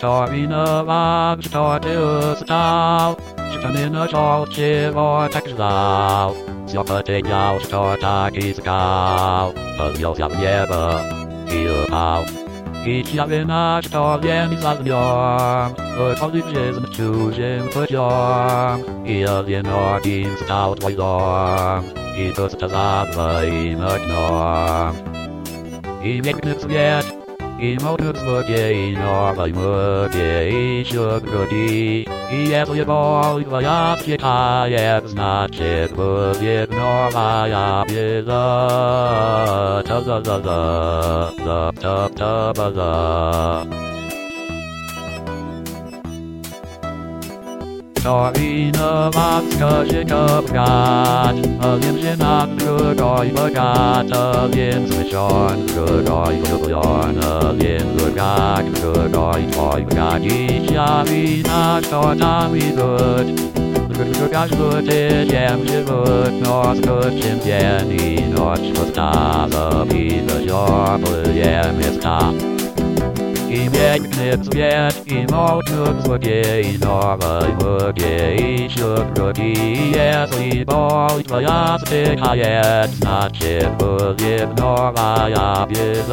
Starina vag, starteus tau, starnina tau, chivor textau, zjopate jau, startakis kau, pazjos jab jeba, pau. Ich javina starjen is aljorm, colleges and children put yorm, alien organs stout wizorm, was tazava in a norm. Make nips yet, motives for gay, nor by murky, sugardy. Yes, we ball, I ask it, I have not yet, but yet, nor I is Starina vodka, shikapgat, alien good oi bagat, alien switch on, good oi yarn, alien good oi bagat, Shavina, startami good. Good gosh, good, jam, good, north, good, chimpanzee, north, Costa, Pizza, sharp, yeah, Mr. Make nips yet, out nooks were gay, nor I were gay, sugardy, yes, we ball, yes, big high, not chip, but yet, nor I up, yes,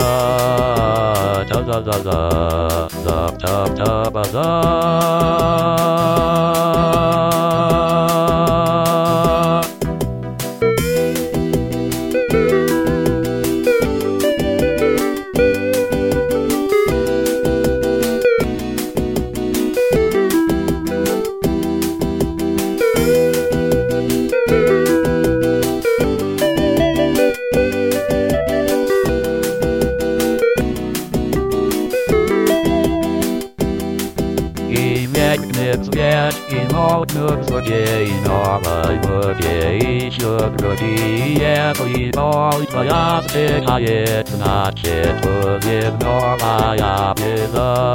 Yet in all nooks were gay, nor I were gay, sugardy, yes, we all yes, big high, it's not shit, but if nor I up is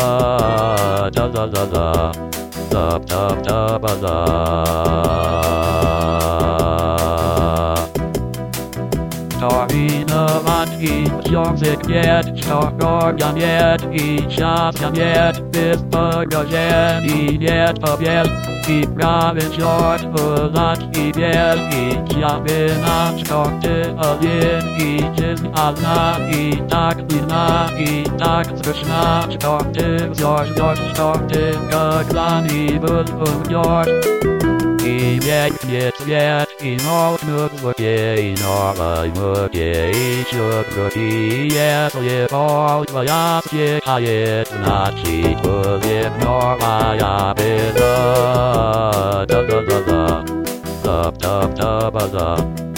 Starina vodki, Jormsik yet, Stargorgon yet, Shopskan yet, Bisburger yet, Pub yet, Keep Robin short, Lot yet, Javina, Starkte Alien, Jisn Alna, Taklina, Takskrishna, Starkte, Starkte, Gaglani, George. Yet, in all nooks were gay, nor I were gay, sugardy, yes, if all yes, yet, I yet, not cheat, but if nor I is